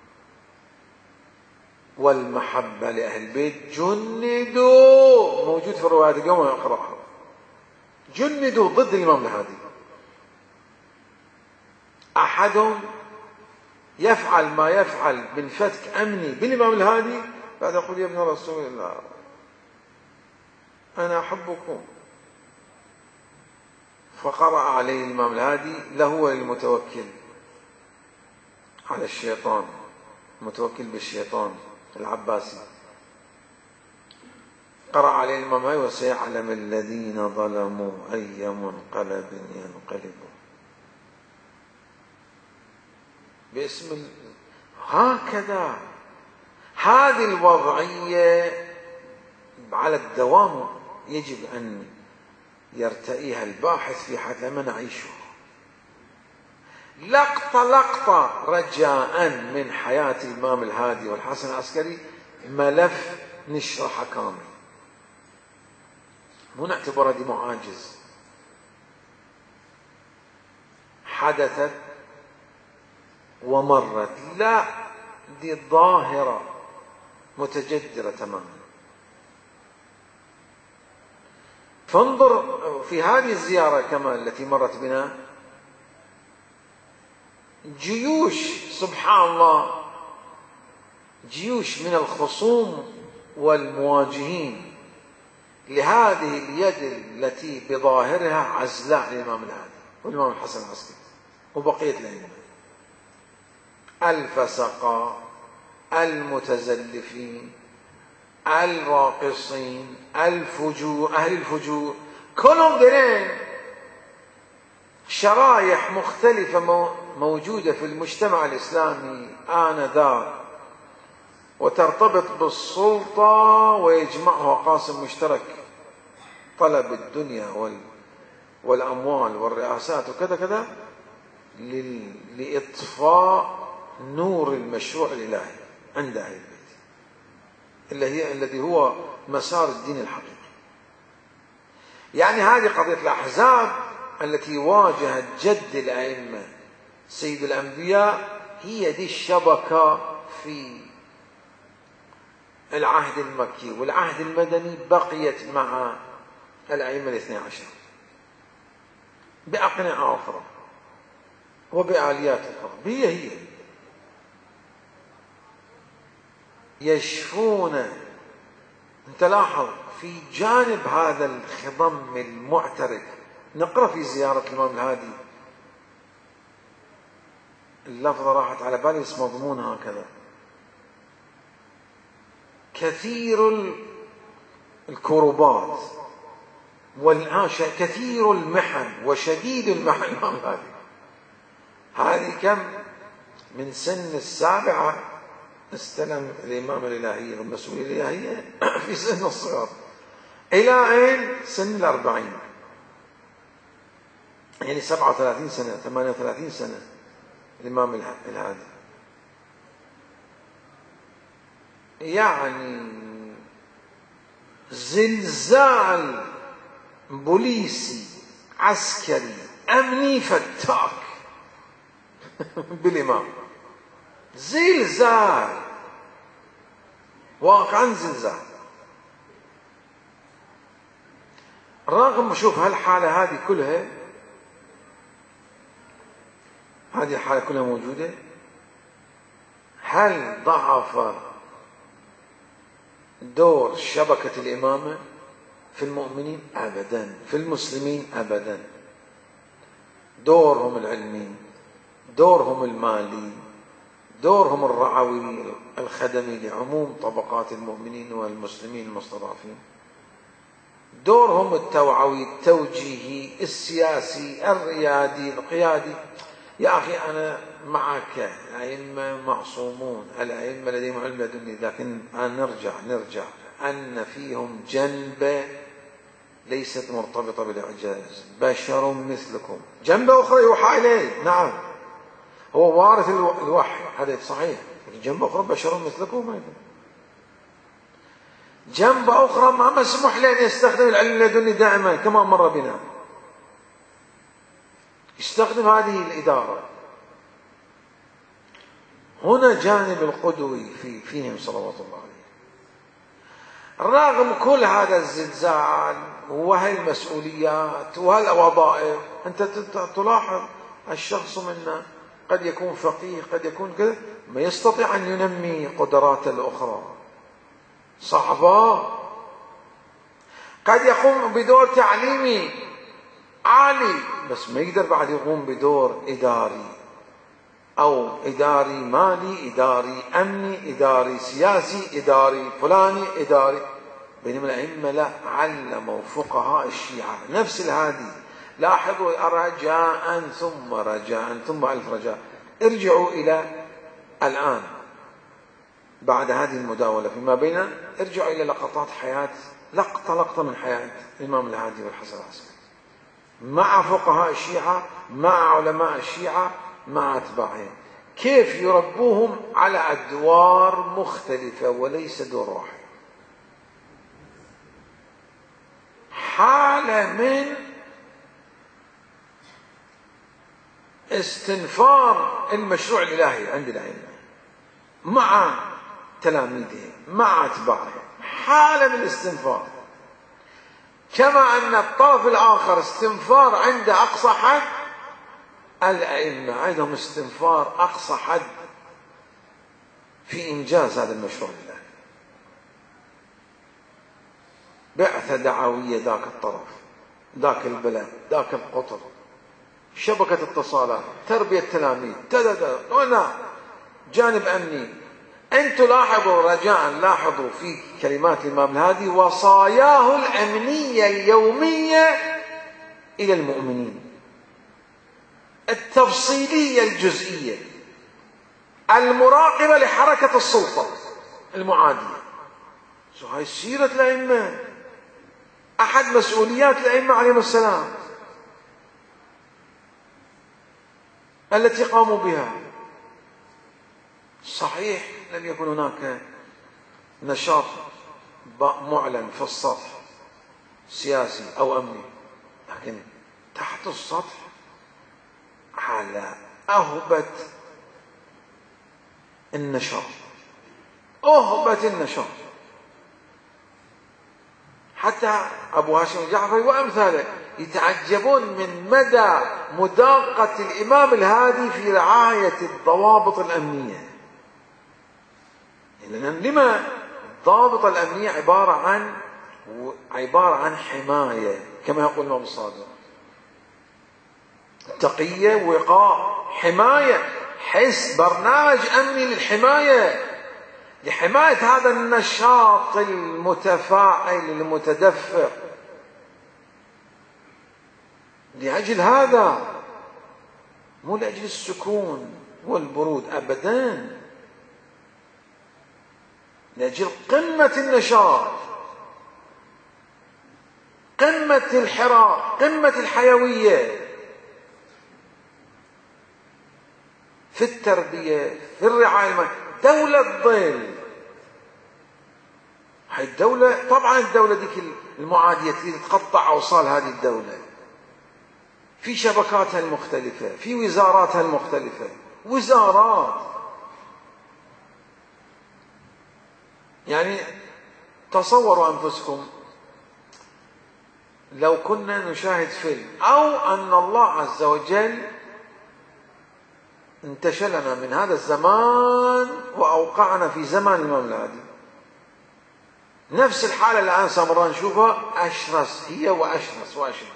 والمحبة لأهل البيت، جندوا، موجود في الروايات اليوم أقرأها، جندوا ضد الإمام الهادي. أحدهم يفعل ما يفعل من فتك أمني بالإمام الهادي، بعد يقول يا ابن رسول الله أنا أحبكم، فقرأ عليه الإمام الهادي له وللمتوكل على الشيطان، متوكل بالشيطان العباسي، قرأ عليه الإمام الهادي وسيعلم الذين ظلموا أي منقلب ينقلبون باسم ال... هكذا هذه الوضعية على الدوام يجب أن يرتئيها الباحث في حتى ما نعيشه لقطة لقطة، رجاء من حياة الإمام الهادي والحسن العسكري ملف نشرحه كامل، مو نعتبرها دي معاجز حدثت ومرت، لا دي ظاهرة متجدرة تماما. فانظر في هذه الزيارة كما التي مرت بنا، جيوش سبحان الله جيوش من الخصوم والمواجهين لهذه اليد التي بظاهرها عزلاء للإمام الهادي والإمام الحسن العسكري وبقية الأئمة، الفسقة المتزلفين الراقصين الفجور أهل الفجور، كلهم دينين شرايح مختلفة موجودة في المجتمع الإسلامي آنذاك، وترتبط بالسلطة ويجمعها قاسم مشترك، طلب الدنيا والأموال والرئاسات وكذا كذا لإطفاء نور المشروع الإلهي عند أهل البيت اللي هي الذي هو مسار الدين الحقيقي. يعني هذه قضية الأحزاب التي واجهت جد الأئمة سيد الأنبياء، هي دي الشبكة في العهد المكي، والعهد المدني بقيت مع الأئمة الاثني عشر بأقنعة أخرى وبآليات أخرى، هي هي يشفون. انت لاحظ في جانب هذا الخضم المعترك، نقرأ في زيارة الإمام الهادي اللفظة راحت على بالي بس مضمونها هكذا: كثير الكربات والعاشة كثير المحن وشديد المحن. الإمام الهادي هذه كم من سن السابعة استلم الإمامة الإلهية والمسؤولية الإلهية في سن الصغر إلى أين؟ سن الأربعين، يعني سبعة وثلاثين سنة ثمانية وثلاثين سنة الإمام الهادي. يعني زلزال بوليسي عسكري أمني فتاك بالإمام، زلزال واقعا زلزال. رغم شوف هالحالة هذه كلها، هذه الحالة كلها موجودة، هل ضعف دور شبكة الإمامة في المؤمنين؟ أبدا. في المسلمين؟ أبدا. دورهم العلمي، دورهم المالي، دورهم الرعوي الخدمي لعموم طبقات المؤمنين والمسلمين المستضعفين، دورهم التوعوي التوجيهي السياسي الريادي القيادي. يا أخي أنا معك، الأئمة معصومون، الأئمة لديهم علم لدني، لكن نرجع نرجع أن فيهم جنبة ليست مرتبطة بالإعجاز، بشر مثلكم. جنبة أخرى يوحى إليه، نعم هو وارث الوحي، هذا صحيح، لكن جنبة أخرى بشر مثلكم أيضا. جنبة أخرى ما مسموح له أن يستخدم العلم اللدني دائما كما مر بنا، يستخدم هذه الإدارة. هنا جانب القدوي في فيهم صلوات الله عليه. رغم كل هذا الزلزال وهالمسؤوليات وهالوظائف، أنت تلاحظ الشخص منا قد يكون فقيه، قد يكون كذا، ما يستطيع أن ينمي قدراته الأخرى، صعبة. قد يقوم بدور تعليمي عالي، بس ما يقدر بعد يقوم بدور إداري، أو إداري مالي، إداري أمني، إداري سياسي، إداري فلاني، إداري. بينما الأئمة لا، علموا فقهاء الشيعة نفس الهادي. لاحظوا رجاء ثم رجاء ثم ألف رجاء. ارجعوا إلى الآن بعد هذه المداولة فيما بيننا، ارجعوا إلى لقطات حياة، لقطة لقطة من حياة الإمام الهادي والحسن العسكري مع فقهاء الشيعة، مع علماء الشيعة، مع أتباعهم، كيف يربوهم على أدوار مختلفة وليس دور واحد. حالة من استنفار المشروع الإلهي عند الأئمة مع تلاميذهم مع أتباعهم، حالة من الاستنفار. كما أن الطرف الآخر استنفار عند أقصى حد، الأئمة عندهم استنفار أقصى حد في إنجاز هذا المشروع لله. بعثة دعوية ذاك الطرف، ذاك البلد، ذاك القطر، شبكة اتصالات، تربية تلاميذ، تدد هنا جانب أمني. أنتم لاحظوا رجاء لاحظوا في كلمات الإمام الهادي وصاياه الأمنية اليومية إلى المؤمنين، التفصيلية الجزئية المراقبة لحركة السلطة المعادية. هاي سيرة الأئمة، أحد مسؤوليات الأئمة عليهم السلام التي قاموا بها. صحيح لم يكن هناك نشاط معلن في السطح سياسي أو أمني، لكن تحت السطح على أهبة النشاط، أهبة النشاط. حتى أبو هاشم الجعفري وأمثاله يتعجبون من مدى مداقة الإمام الهادي في رعاية الضوابط الأمنية. لما الضوابط الأمنية عبارة عن عبارة عن حماية كما يقول الإمام الصادق، تقية، وقاء، حماية، حس برنامج أمني للحماية، لحماية هذا النشاط المتفاعل المتدفق. لأجل هذا، مو لأجل السكون والبرود أبدا، لأجل قمة النشاط، قمة الحراك، قمة الحيوية في التربية، في الرعاية. دولة ظل، هاي الدولة طبعا الدولة ذيك المعادية اللي تقطع أوصال هذه الدولة في شبكاتها المختلفة، في وزاراتها المختلفة، وزارات. يعني تصوروا أنفسكم لو كنا نشاهد فيلم، أو أن الله عز وجل انتشلنا من هذا الزمان وأوقعنا في زمان الإمام الهادي، نفس الحالة الآن سامرا نشوفها أشرس، هي وأشرس وأشرس.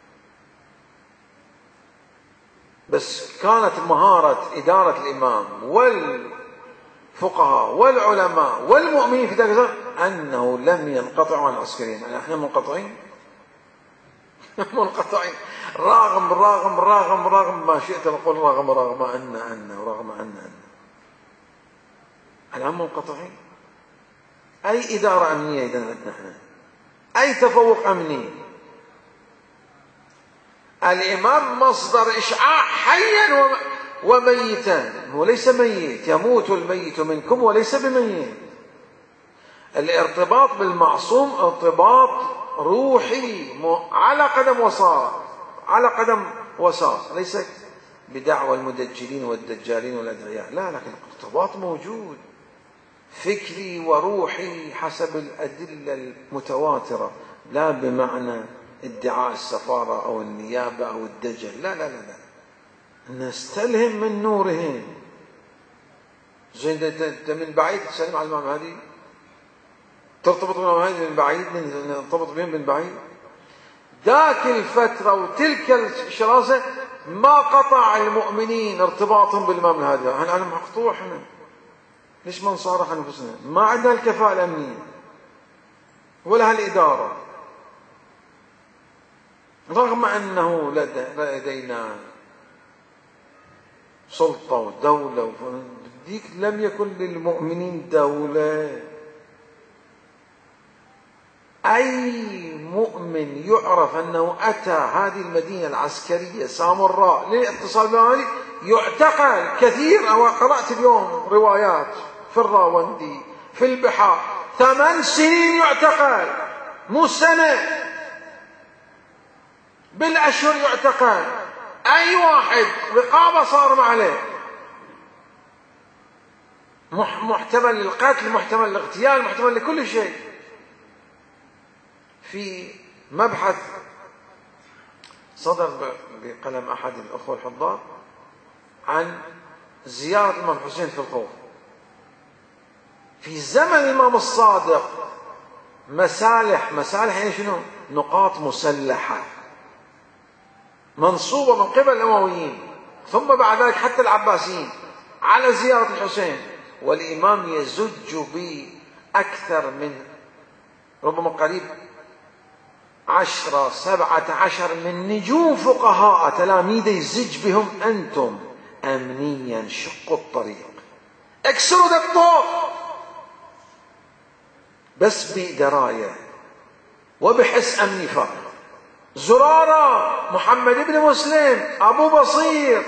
بس كانت مهارة إدارة الإمام والفقهاء والعلماء والمؤمنين في ذلك الزمان أنه لم ينقطعوا عن العسكريين. يعني احنا منقطعين منقطعين رغم رغم رغم رغم ما شئت نقول، رغم رغم أن أن ورغم أن أن الآن منقطعين. أي إدارة أمنية إذا عندنا احنا؟ أي تفوق أمني؟ الإمام مصدر إشعاع حيا وميتا، هو ليس ميت، يموت الميت منكم وليس بميت. الارتباط بالمعصوم ارتباط روحي على قدم وساق، على قدم وساق، ليس بدعوى المدجلين والدجالين والأدعياء، لا، لكن الارتباط موجود فكري وروحي حسب الأدلة المتواترة، لا بمعنى ادعاء السفارة أو النيابة أو الدجل، لا لا لا لا، نستلهم من نورهم. زين انت من بعيد تسلم على الإمام الهادي، ترتبط بالإمام الهادي من بعيد، نرتبط بهم من بعيد. ذاك الفترة وتلك الشراسة ما قطع المؤمنين ارتباطهم بالإمام الهادي. احنا على مقطوع، احنا ليش ما نصارح أنفسنا؟ ما عندنا الكفاءة الأمنية ولا هالإدارة، رغم أنه لدينا سلطة ودولة، ديك لم يكن للمؤمنين دولة. أي مؤمن يعرف أنه أتى هذه المدينة العسكرية سامراء للاتصال بالمال يعتقل كثير. أو قرأت اليوم روايات في الراوندي في البحار، ثمان سنين يعتقل، مو سنة، بالأشهر يعتقل. أي واحد رقابة صار عليه، محتمل للقتل، محتمل للاغتيال، محتمل لكل شيء. في مبحث صدر بقلم أحد الأخوة الحضار عن زيارة الإمام حسين في الخوف، في زمن الإمام الصادق مسالح، مسالح يعني شنو؟ نقاط مسلحة منصوبة من قبل الأمويين ثم بعد ذلك حتى العباسيين على زيارة الحسين، والإمام يزج بأكثر من ربما قريب عشرة سبعة عشر من نجوم فقهاء تلاميذ يزج بهم: أنتم أمنيا شقوا الطريق، اكسروا ذا الطوق، بس بدراية وبحس أمني فقط. زرارة، محمد بن مسلم، أبو بصير،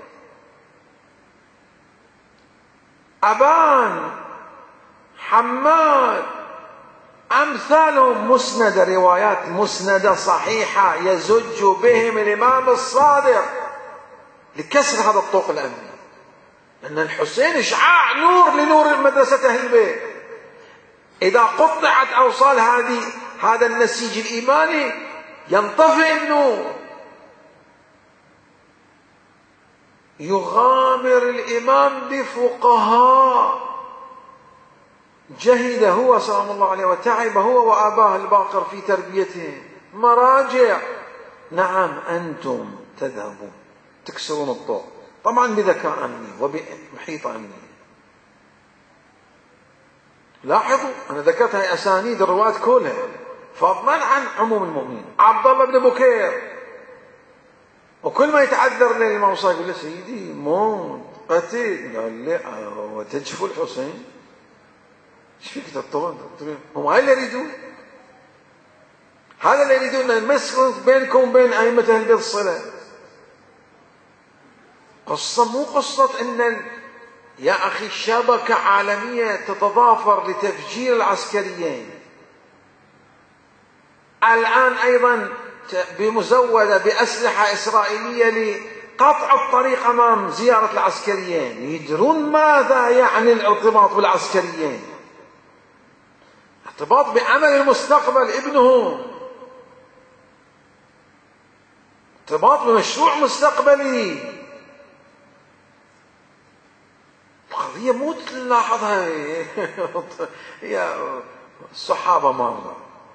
أبان، حماد، أمثالهم مسندة، روايات مسندة صحيحة يزج بهم الإمام الصادق لكسر هذا الطوق الأمني، لأن الحسين إشعاع نور لنور مدرسة أهل البيت. إذا قطعت أوصال هذه هذا النسيج الإيماني ينطفئ النور. يغامر الإمام بفقهاء جهد هو سلام الله عليه وتعب هو وأباه الباقر في تربيتهم، مراجع. نعم أنتم تذهبون تكسرون الطوق، طبعا بذكاء أمني وبمحيط أمني. لاحظوا أنا ذكرت هاي أسانيد الرواة كلها فضلا عن عموم المؤمنين. عبد الله بن بكير، وكل ما يتعذر للإمام الصادق يقول له: سيدي موت قتيل. قال له: وتجفوا الحسين؟ ايش فيك تطول؟ هم هاي اللي يريدون، هذا اللي يريدون المسك بينكم وبين أئمة أهل البيت الصلة. قصة مو قصة إن يا أخي شبكة عالمية تتضافر لتفجير العسكريين، الآن أيضا بمزودة بأسلحة إسرائيلية لقطع الطريق أمام زيارة العسكريين. يدرون ماذا يعني الارتباط بالعسكريين، ارتباط بعمل المستقبل ابنهم، ارتباط بمشروع مستقبلي. القضية مو تلاحظها يا الصحابة مرة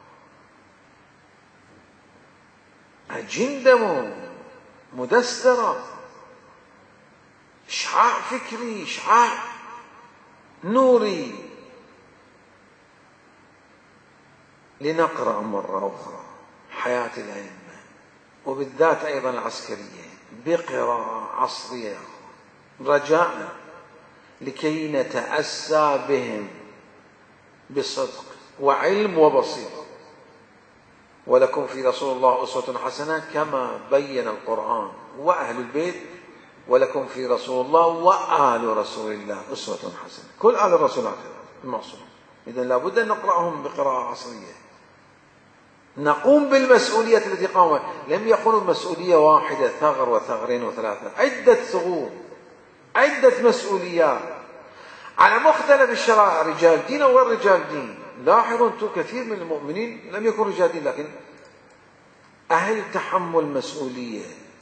أجندة مدسترة، إشعاع فكري، إشعاع نوري. لنقرأ مرة أخرى حياة الأئمة وبالذات أيضا العسكرية بقراءة عصرية رجاء لكي نتأسى بهم بصدق وعلم وبصيرة. ولكم في رسول الله أسوة حسنة كما بين القرآن وأهل البيت، ولكم في رسول الله وآل رسول الله أسوة حسنة. كل آل الرسول المعصوم. إذن لابد أن نقرأهم بقراءة عصرية، نقوم بالمسؤولية التي قاموا. لم يكونوا مسؤولية واحدة، ثغر وثغرين وثلاثة، عدة ثغور، عدة مسؤوليات على مختلف الشرائع، رجال دين وغير رجال دين. لاحظوا أنتم كثير من المؤمنين لم يكونوا رجال دين لكن أهل تحمل مسؤولية،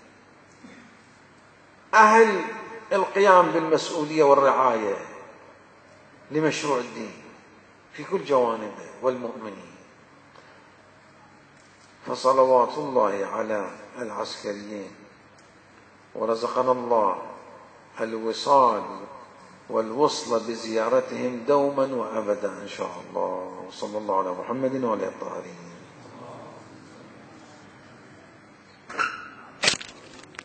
أهل القيام بالمسؤولية والرعاية لمشروع الدين في كل جوانبه والمؤمنين. فصلوات الله على العسكريين، ورزقنا الله الوصال والوصل بزيارتهم دوما وأبدا إن شاء الله. وصلى الله على محمد وعلى آله الطاهرين.